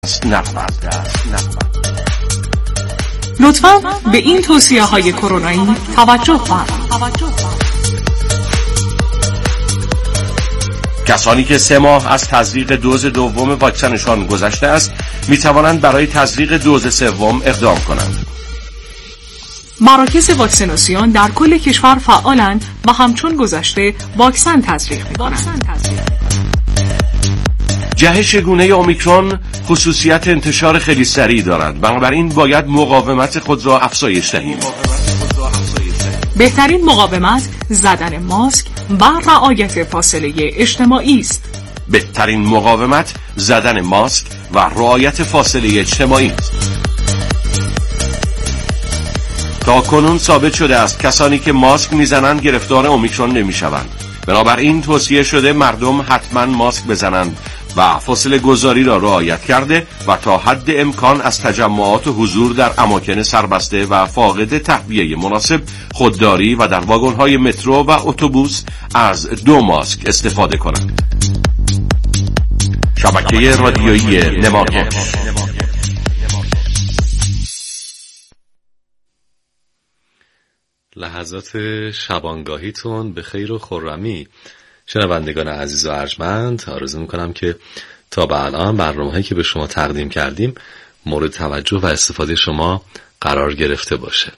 لطفاً به این توصیه‌های کرونایی توجه فرمایید. کسانی که 3 ماه از تزریق دوز دوم واکسنشان گذشته است می توانند برای تزریق دوز سوم اقدام کنند. مراکز واکسیناسیون در کل کشور فعالند و همچون گذشته واکسن تزریق می‌کنند. جهش گونه اومیکرون خصوصیت انتشار خیلی سریع دارد، بنابراین باید مقاومت خود را افزایش دهیم. بهترین مقاومت زدن ماسک و رعایت فاصله اجتماعی است. بهترین مقاومت زدن ماسک و رعایت فاصله اجتماعی است. تا کنون ثابت شده است کسانی که ماسک میزنند گرفتار اومیکرون نمیشوند. بنابراین توصیه شده مردم حتما ماسک بزنند و فاصله گذاری را رعایت کرده و تا حد امکان از تجمعات و حضور در اماکن سربسته و فاقد تهویه مناسب خودداری و در واگن‌های مترو و اتوبوس از 2 ماسک استفاده کنند. شبکه رادیویی نماکش. لحظات شبانگاهیتون به خیر و خرمی. شنوندگان عزیز و ارجمند، آرزو میکنم که تا به الان برنامه‌هایی که به شما تقدیم کردیم مورد توجه و استفاده شما قرار گرفته باشه.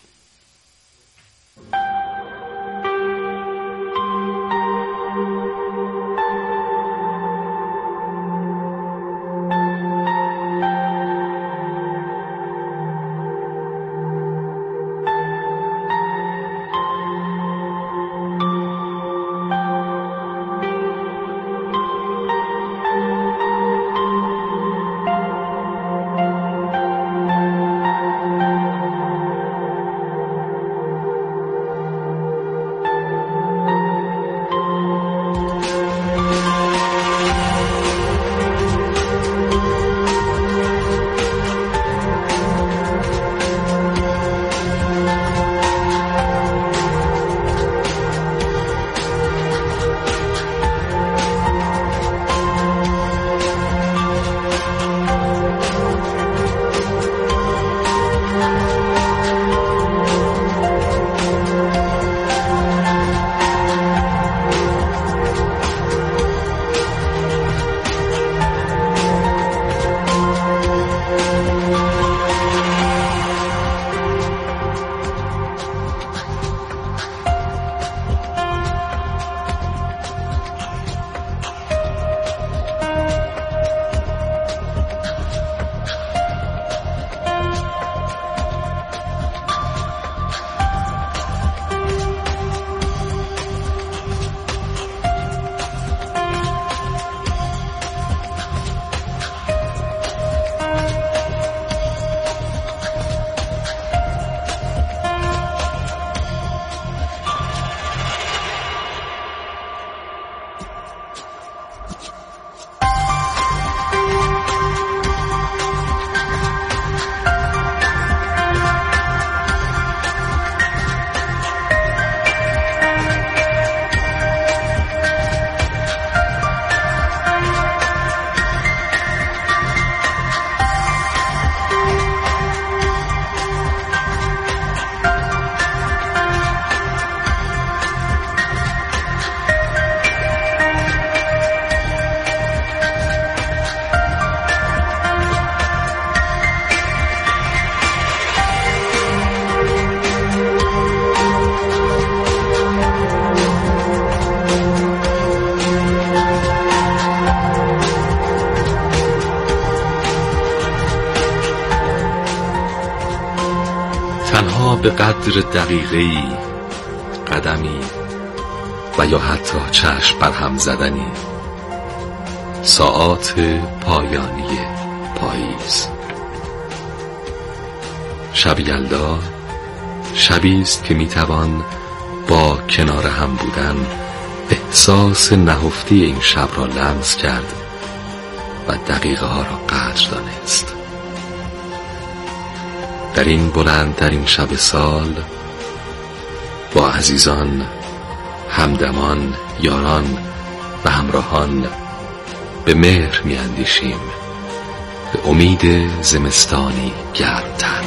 تنها به قدر دقیقه‌ای، قدمی و یا حتی چشم بر هم زدنی، ساعات پایانی پاییز. شب یلدا شبی است که میتوان با کنار هم بودن احساس نهفتی این شب را لمس کرد و دقیقه ها را قدر دانست. در این بلندترین شب سال با عزیزان، همدمان، یاران و همراهان به مهر می اندیشیم، به امید زمستانی گرمتر.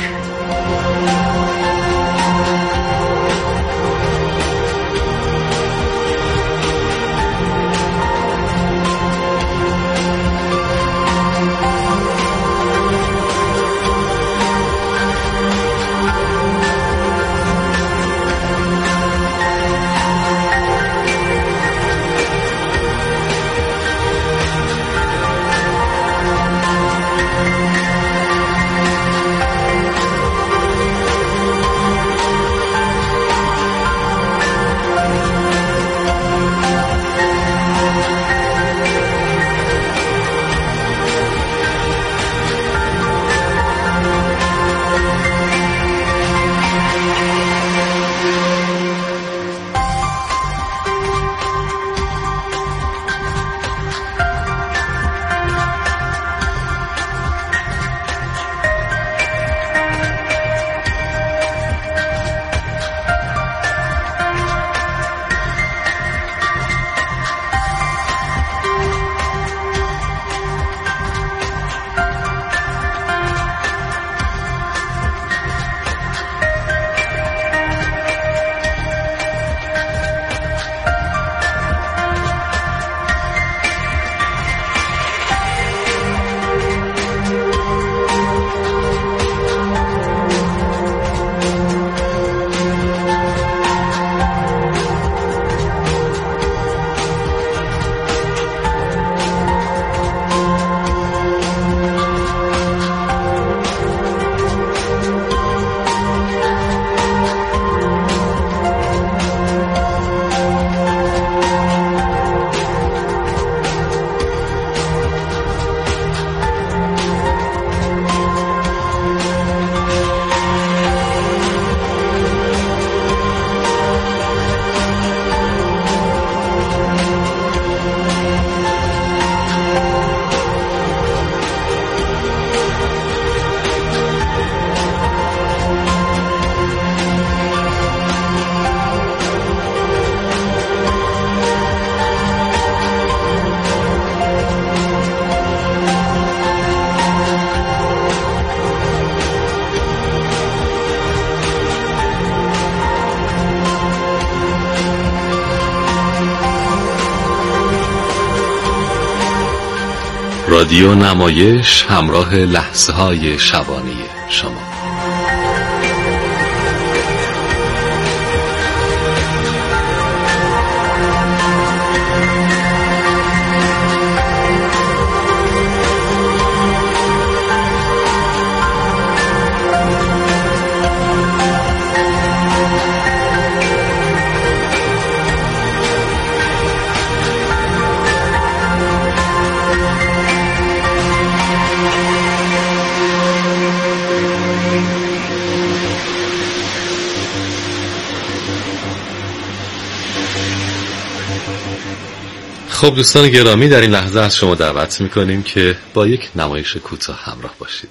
رادیو نمایش همراه لحظه‌های شبانه شما. خب دوستان گرامی، در این لحظه از شما دعوت میکنیم که با یک نمایش کوتاه همراه باشید.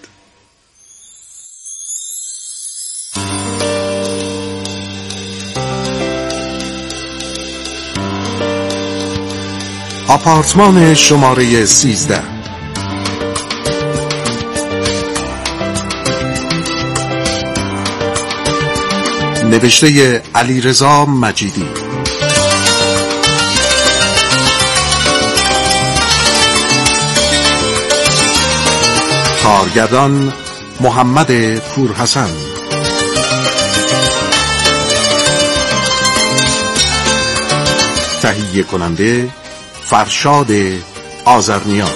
آپارتمان شماره 13. نوشته علیرضا مجیدی. کارگردان محمد پورحسن. تهیه کننده فرشاد آذرنیا.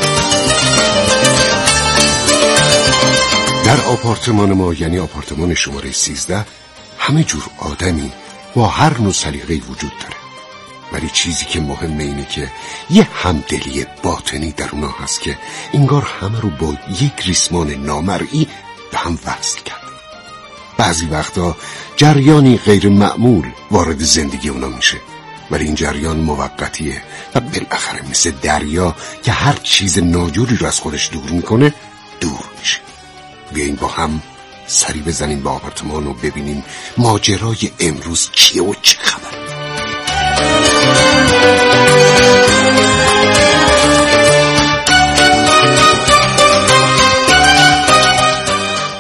در آپارتمان ما، یعنی آپارتمان شماره 13، همه جور آدمی با هر نوع سلیقه‌ای وجود داره، ولی چیزی که مهمه اینه که یه همدلی باطنی در اونا هست که انگار همه رو با یک ریسمان نامرئی به هم وصل کرده. بعضی وقتا جریانی غیر معمول وارد زندگی اونا میشه، ولی این جریان موقتیه و بالاخره مثل دریا که هر چیز ناجوری رو از خودش دور میکنه دور میشه. بیاییم با هم سری بزنیم به آپارتمان و ببینیم ماجرای امروز چیه و چه خبره.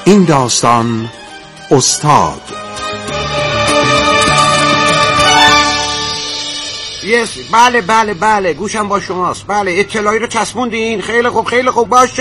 این داستان استاد. بله گوشم با شماست. بله اطلاعی رو چسبوندین. خیلی خوب باشه.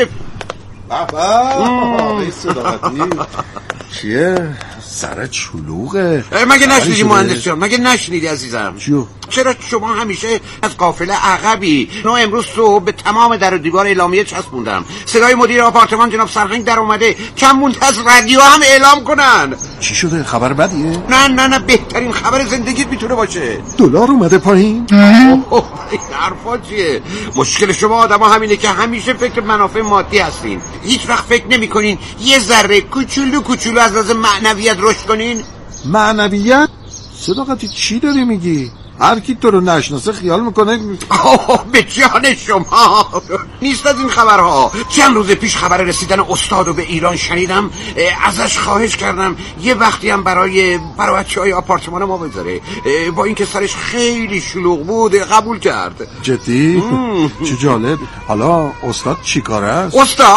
بابا صداقتی چیه؟ سرت شلوغه. مگه نشنیدی مهندس جان؟ مگه نشنیدی عزیزم؟ چیو؟ چرا شما همیشه از قافله عقبی؟ نه امروز صبح به تمام در و دیوار اعلامیه چسبوندم. صدای مدیر آپارتمان جناب سرهنگ در اومده. کم مونده از رادیو هم اعلام کنن. چی شده؟ خبر بدیه؟ نه بهترین خبر زندگیت میتونه باشه. دلار اومده پایین؟ این حرفا چیه؟ مشکل شما آدما همینه که همیشه فکر منافع مادی هستین. هیچ وقت فکر نمی‌کنین یه ذره کوچولو از لحاظ معنویت رشد کنین. معنویت؟ صداقتی چی داری میگی؟ هر کی تو رو نشناسه خیال میکنه به جان شما نیست از این خبرها. چند روز پیش خبر رسیدن استاد رو به ایران شنیدم. ازش خواهش کردم یه وقتی هم برای بچه‌های آپارتمان ما بذاره. با اینکه سرش خیلی شلوغ بود قبول کرد. جدی؟ چه جالب. حالا استاد چی کاره است؟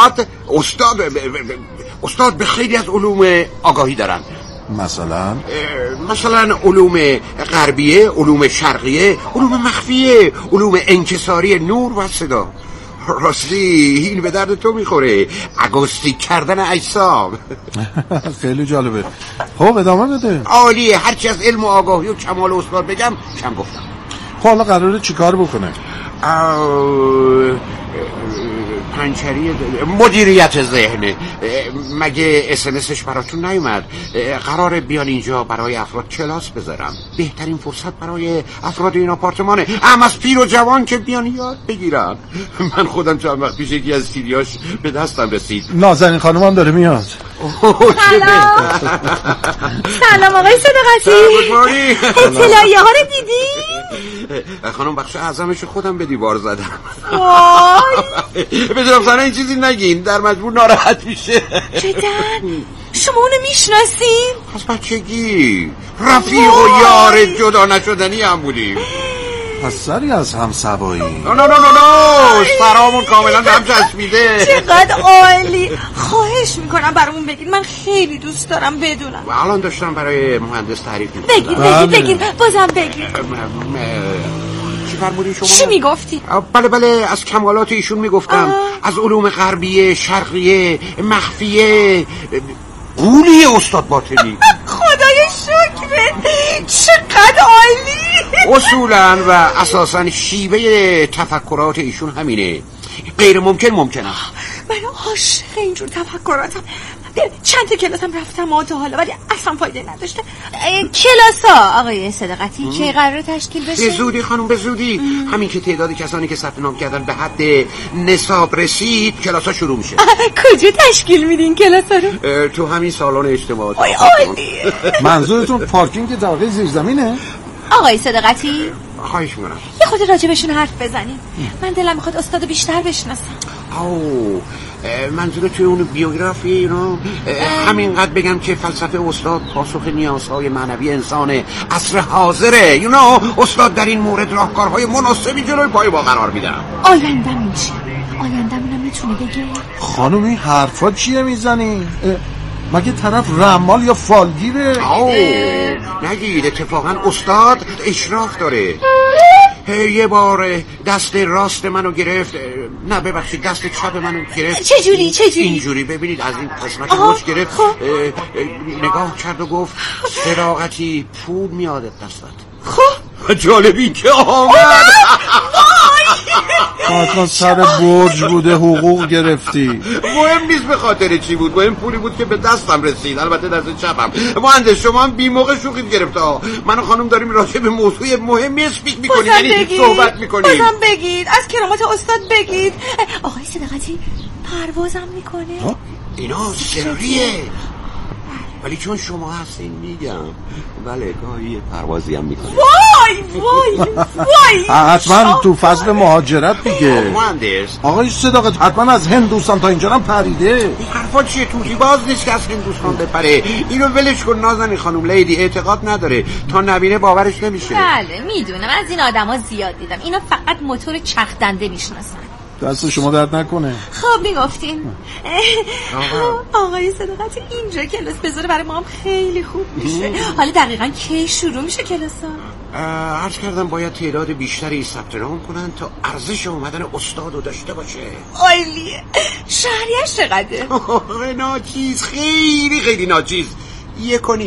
استاد به خیلی از علوم آگاهی دارن. مثلا علوم غربیه، علوم شرقیه، علوم مخفیه، علوم انکساری نور و صدا. راستی این به درد تو میخوره، اگوستیک کردن اجسام. خیلی جالبه. خب ادامه بده. عالیه. هرچی از علم و آگاهی و کمال استاد بگم کم گفتم. خب حالا قراره چی کار بکنه؟ پنچری مدیریت ذهن. مگه اسمسش براتون نیومد؟ قراره بیان اینجا برای افراد کلاس بذارم. بهترین فرصت برای افراد این آپارتمانه، اما از پیر و جوان که بیان یاد بگیرن. من خودم چند وقت پیش یکی از سیدیاش به دستم رسید. نازنین خانم هم داره میاد. سلام آقای صداقتی. اطلاعیه ها رو دیدی؟ خانم بخش اعظمش خودم به دیوار زدم. وای بدونم سنه این چیزی نگین، در مجبور ناراحت میشه. جدن؟ شما اونو میشناسین؟ از بچگی رفیق و یار جدا نشدنی هم بودیم. پس سری از هم سوایی. نه سرامون کاملا به هم چسبیده. چقدر عالی. خواهش میکنم برامون بگید، من خیلی دوست دارم بدونم. الان داشتم برای مهندس تعریف میکنم. بگید بازم بگید. چی فرمودین شما؟ چی میگفتی؟ بله از کمالات ایشون میگفتم. از علوم غربیه، شرقیه، مخفیه. قولی استاد باطنی. خدای شکرت، چقدر عالی. اصولا و اساسا شیوه تفکرات ایشون همینه. غیر ممکنه. من عاشق اینجور تفکراتم. چند تا کلاس هم رفتم تا حالا ولی اصلا فایده نداشته. کلاس ها آقای صداقتی که قرار تشکیل بشه؟ به زودی خانم، به زودی. همین که تعداد کسانی که ثبت نام کردن به حد نصاب رسید کلاس ها شروع میشه. کجا تشکیل میدین کلاس ها رو؟ تو همین سالن اجتماعات. عالیه. منظورتون پارکینگ طبقه زیرزمینه؟ آقای صداقتی خواهش میکنم یه خود راجبشون حرف بزنیم. من دلم میخواد استادو بیشتر بشناسم. منظور توی اون بیوگرافی همینقدر بگم که فلسفه استاد پاسخ نیازهای معنوی انسان عصر حاضره. استاد در این مورد راهکارهای مناسبی جلوی پای ما قرار میدم. آیندم چی؟ آیندمونم میتونه بگه؟ خانم این حرفا چیه میزنی؟ مگه طرف رمال یا فالگیره؟ نگید. اتفاقا استاد اشراف داره. یه بار دست راست منو گرفت، نه ببخشید دست چپ منو گرفت. چجوری؟ اینجوری ببینید از این قسمت مچ گرفت. نگاه کرد و گفت صداقتی پول میاد دستت. جالبی که آمد. حتما سر برج بوده حقوق گرفتی. مهم نیست به خاطر چی بود، مهم پولی بود که به دستم رسید، البته دست چپم. مهندس شما هم بی موقع شوخی گرفته. من و خانم داریم راجع به موضوع مهمی اسپیک میکنیم، یعنی صحبت میکنیم. بازم بگید، از کرامات استاد بگید. آقای صداقتی پروازم میکنه؟ اینا سریه، ولی چون شما هستین میگم. بله گاهی پروازی هم میکنه. وای حتما تو فصل مهاجرت دیگه. مهندس آقای صداقت حتما از هندوستان تا اینجا هم پریده. این حرفا چیه؟ توتی باز نیست که از هندوستان بپره. اینو ولش کن نازنین خانم. لیدی اعتقاد نداره، تا نبینه باورش نمیشه. بله میدونم، از این آدما زیاد دیدم. اینا فقط موتور چرخ دنده میشناسن. دست شما درد نکنه. خب میگفتین آقای صداقتی اینجا کلاس بذاره برای ما هم خیلی خوب میشه. حالا دقیقا کی شروع میشه کلاسا؟ عرض کردم باید تعداد بیشتری ثبت نام کنن تا ارزش اومدن استاد رو داشته باشه. عالیه. شهریه‌اش چقدره؟ ناچیز، خیلی خیلی ناچیز. 1.5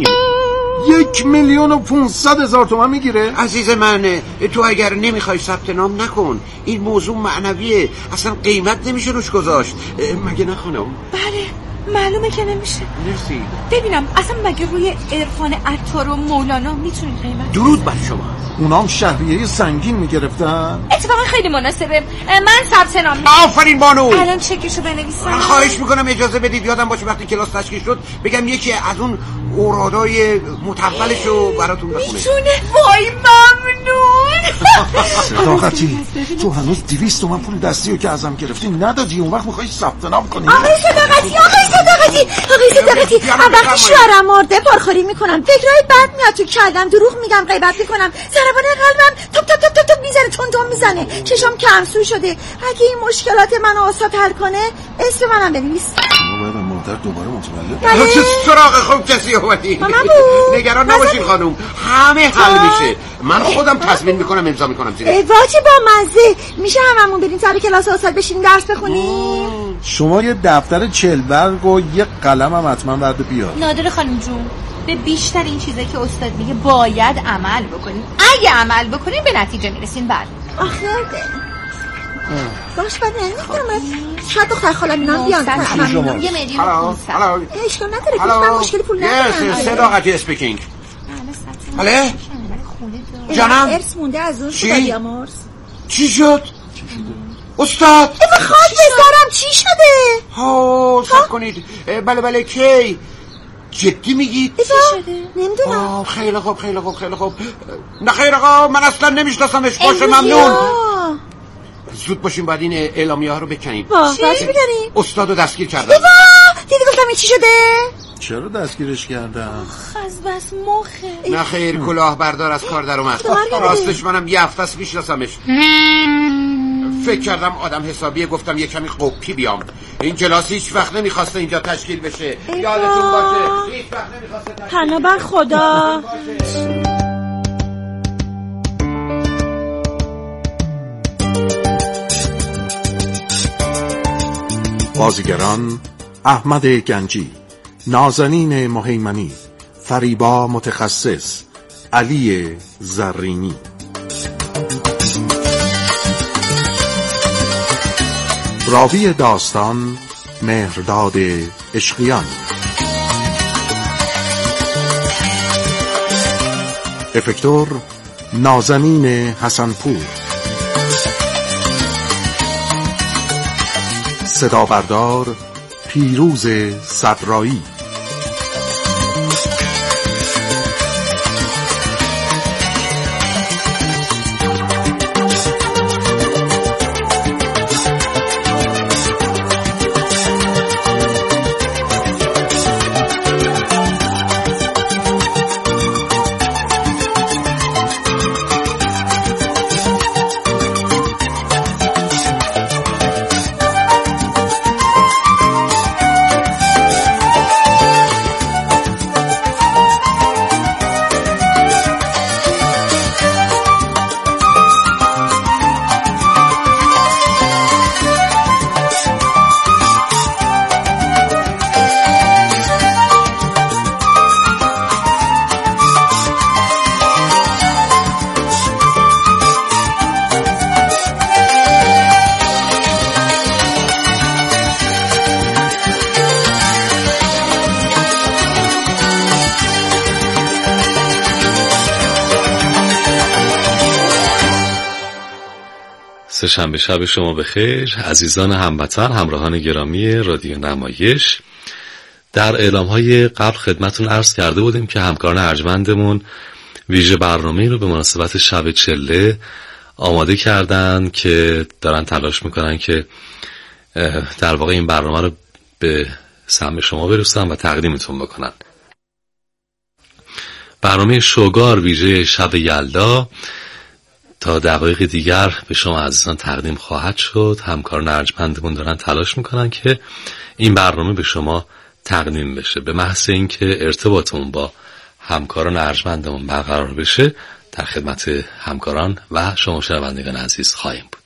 1,500,000 تومان میگیره. عزیز من، تو اگر نمیخوای ثبت نام نکن. این موضوع معنویه، اصلا قیمت نمیشه روش گذاشت. مگه نه خانم؟ بله معلومه که نمیشه. مرسی. ببینم اصلا مگه روی عرفان عطار و مولانا میتونی قیمت؟ درود بر شما. اونام شهریه سنگین میگرفتن. اتفاقا خیلی مناسبه. من ثبت نام. آفرین بانو. الان چکشو بنویسم. خواهش میکنم اجازه بدید یادم باشه وقتی کلاس تشکیل شد بگم یکی از اون اورادای متولشو براتون بخونه. میتونه؟ وای ممنون. صداقتی تو هنوز 200 تومن پول دستی رو که ازم گرفتی ندادی، اون وقت میخوای ثبت نام کنی؟ آقای صداقتی من وقتی شوهرم مرده پرخوری میکنم، فکرهای بد میاد تو کلم، دروغ میگم، غیبت میکنم، ضربان قلبم توپ میزنه، تون میزنه، چشم کمسو شده. اگه این مشکلات منو استاد حل کنه اسم منم بنویس. باید مادر دوباره متولد. چه سراغ خوب کسی اومدی؟ نگران نباشین خانم، همه حل میشه. من خودم تصمیم میکنم امضا میکنم زیر. واجه با مزه. میشه هممون بریم سر کلاس استاد بشینیم درس بخونیم؟ شما یه دفتر 40 برگ و یه قلم هم حتما بعد بیار. نادر خانم جون، به بیشتر این چیزایی که استاد میگه باید عمل بکنیم. اگه عمل بکنیم به نتیجه میرسیم. بعد آخه باش بعد نمیدونم شاید دختر خالم اینا بیان. 1,500,000 اشکال نداره که من مشکلی پول ندارم. صداقتی اسپیکینگ. بله جانم. ارث مونده از اون شده مرز. چی شد؟ استاد خواهد بذارم چی شده؟ صبر کنید. بله کی؟ جدی میگید؟ چی شده؟ نمیدونم. خیلی خوب. نه خیر آقا، من اصلا نمیشناسمش. باشه ممنون. زود باشیم بعد این اعلامیه ها رو بکنیم. چی می‌کنی؟ استادو دستگیر کردم. دیدی گفتم این چی شده؟ چرا دستگیرش کردم؟ از بس مخه. نه خیر، کلاهبردار از کار در اومد. راستش منم یه هفته است میشناسمش. فکر کردم آدم حسابیه، گفتم یه کمی قپی بیام. این کلاس هیچ وقت نمیخواسته اینجا تشکیل بشه. یادتون باشه هیچ وقت نمیخواسته تشکیل. پناه بر خدا. بازیگران: احمد گنجی، نازنین مهیمنی، فریبا متخصص، علی زرینی. راوی داستان: مهرداد عشقیان. افکتور: نازنین حسنپور. صدا بردار: پیروز صدرایی. سه‌شنبه شب شما بخیر عزیزان هموطن، همراهان گرامی رادیو نمایش. در اعلام‌های قبل خدمتون عرض کرده بودیم که همکاران ارجمندمون ویژه برنامه‌ای رو به مناسبت شب چله آماده کردن که دارن تلاش میکنن که در واقع این برنامه رو به سمع شما برسونن و تقدیمتون بکنن. برنامه شوگار ویژه شب یلدا تا دقایق دیگر به شما عزیزان تقدیم خواهد شد. همکاران ارجمندمون دارن تلاش میکنن که این برنامه به شما تقدیم بشه. به محض اینکه ارتباطمون با همکاران ارجمندمون برقرار بشه در خدمت همکاران و شما شنوندگان عزیز خواهیم بود.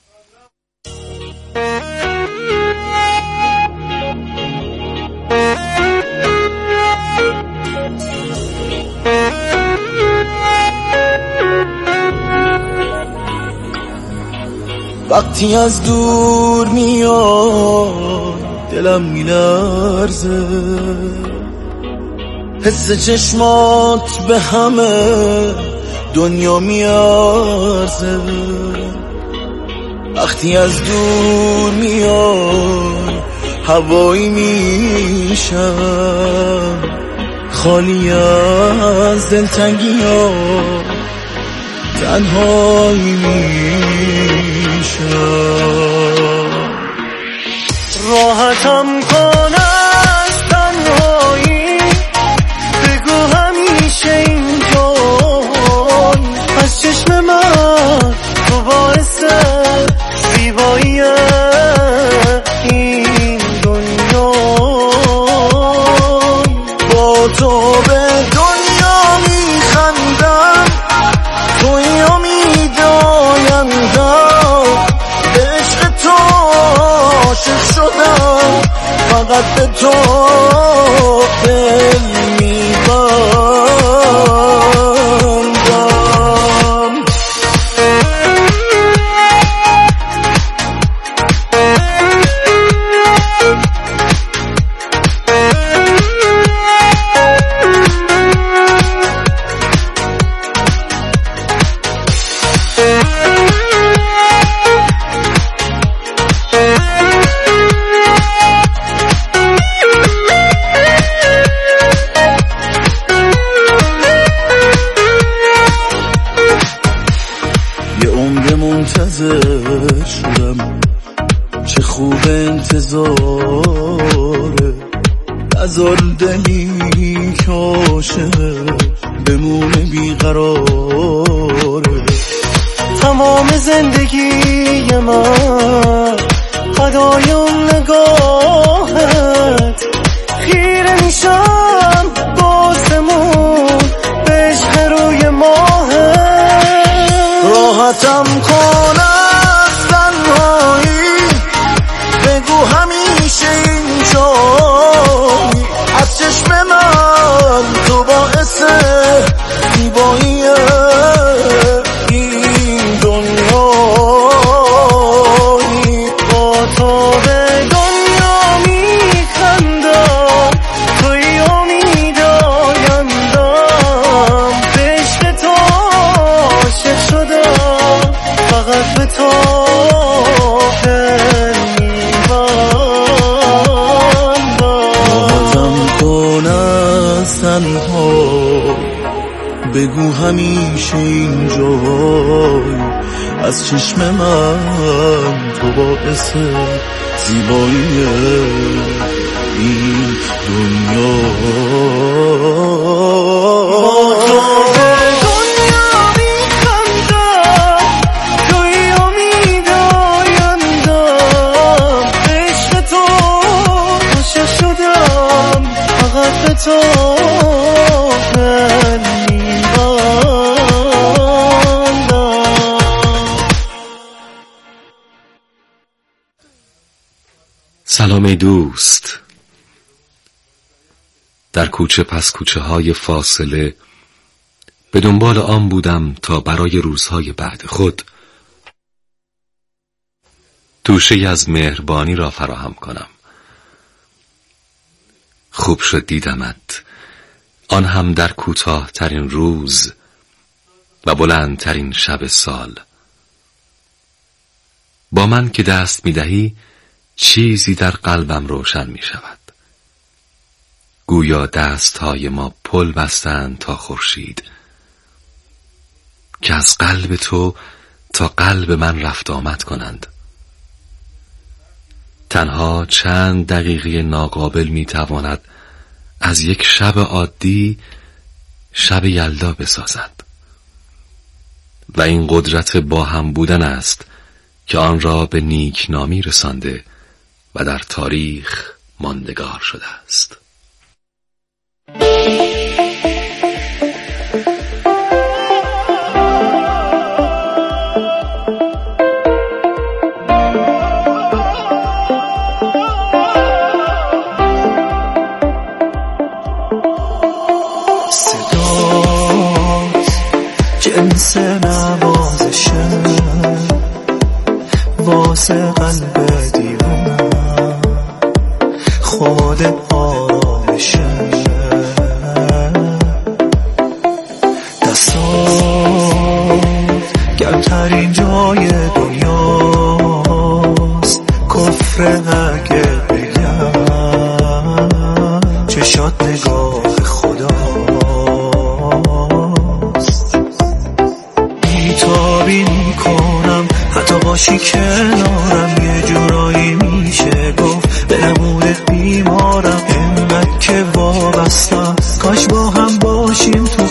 وقتی از دور میاد دلم میلرزه، حس چشمات به همه دنیا میارزه. وقتی از دور میاد هوایی میشم، خالی از دلتنگی ها تنهایی میشم. راحتم کن از تنهایی، بگو همیشه اینجایی. از چشم من تو باعث زیبایی این دنیا، با تو به دنیا میخندم، توی امید آیندم. به عشق تو عاشق شدم، فقط به تو دل میبندم. منتظر شدم، چه خوب انتظاره. نذار دلی که عاشق بمونه بیقراره. تمام زندگی من فدای اون نگاهت، خیره میشم باسمون به عشق روی ماهت. راحتم کن از تنهایی، بگو همیشه اینجایی. از چشم من تو باعث زیبایی این دنیایی. با تو به دنیا میخندم، توی امید آیندم. به عشق تو عاشق شدم، فقط به تو دل میبندم. راحتم کن از تنها، بگو همیشه اینجایی. از چشم من تو باعث زیبایی این دنیا. تو سلام ای دوست. در کوچه پس کوچه های فاصله به دنبال آن بودم تا برای روزهای بعد خود توشه‌ای از مهربانی را فراهم کنم. خوب شد دیدمت، آن هم در کوتاه ترین روز و بلندترین شب سال. با من که دست می دهی چیزی در قلبم روشن می شود. گویا دستهای ما پل بستند تا خورشید که از قلب تو تا قلب من رفت آمد کنند. تنها چند دقیقه ناقابل می تواند از یک شب عادی شب یلدا بسازد و این قدرت با هم بودن است که آن را به نیکنامی رسانده و در تاریخ ماندگار شده است. جنس نوازشه واسه قلب دیوانم خود آرامشه دستات گرمترین جای دنیاست کفر اگه بگم چشات نگاه خداست بیتابی میکنم حتی باشی کنارم یه جورایی میشه گفت به نمودت بیمارم اینقدر که وابستم کاش با هم باشیم تو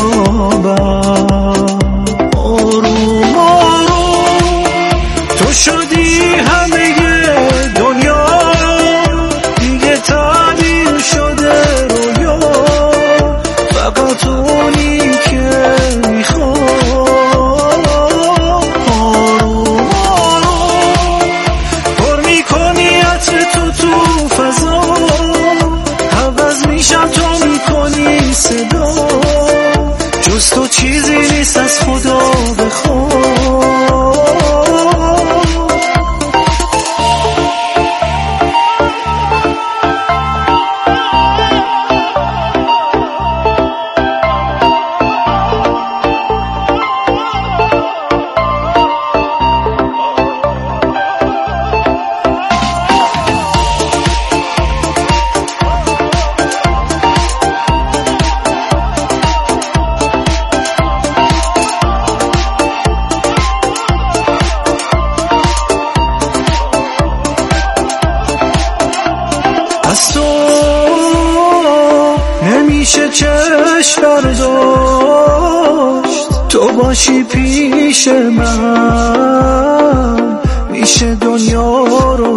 خوابم آروم آروم تو شدی همه دنیا دیگه تعبیر شده رویا فقط اونی که میخوام آروم آروم پر میکنی عطر تو فضا عوض میشم تو میکنی صدا جز تو چیزی نیست از خدا بخوام نمیشه چشم برداشت تو باشی پیش من میشه دنیا رو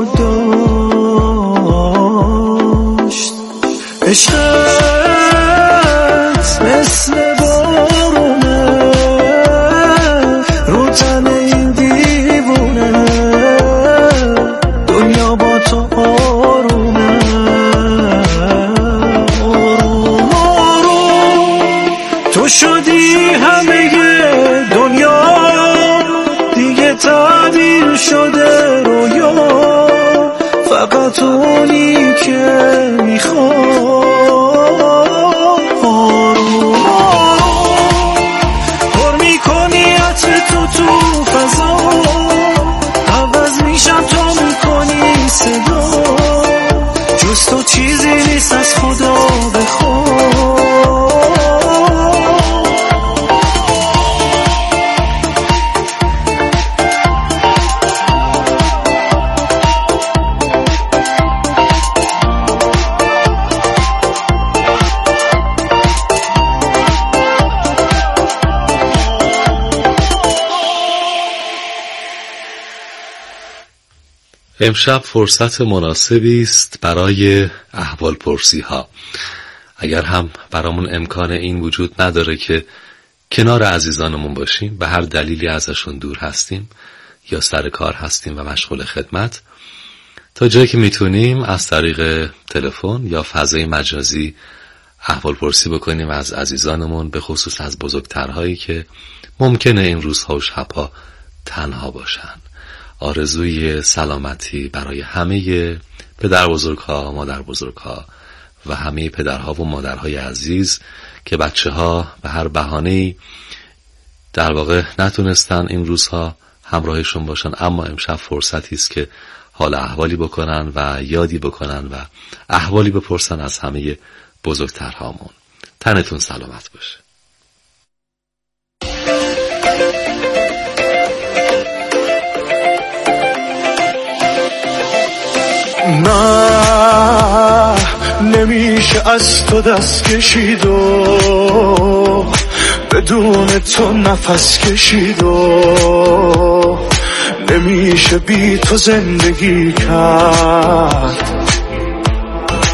داشت عشقت مثل بارونه رو تن این دیوونه دنیا با تو آرومه تو شدی همه دنیا دیگه تعبیر شده رویا فقط اونی که میخوام آروم آروم پر میکنی عطر تو فضا عوض میشم تو میکنی صدا جز تو چیزی نیست از خدا بخوام امشب فرصت مناسبی است برای احوالپرسی ها. اگر هم برامون امکان این وجود نداره که کنار عزیزانمون باشیم به هر دلیلی ازشون دور هستیم یا سر کار هستیم و مشغول خدمت، تا جایی که میتونیم از طریق تلفن یا فضای مجازی احوالپرسی بکنیم از عزیزانمون، به خصوص از بزرگترهایی که ممکنه این روزها و شبها تنها باشن. آرزوی سلامتی برای همه پدر بزرگها، مادر بزرگها و همه پدرها و مادرهای عزیز که بچه ها به هر بهانه‌ای در واقع نتونستن این روزها همراهشون باشن، اما امشب فرصتی است که حال احوالی بکنن و یادی بکنن و احوالی بپرسن از همه بزرگترهامون. تنتون سلامت باشه. نه نمیشه از تو دست کشید و بدون تو نفس کشید و نمیشه بی تو زندگی کرد.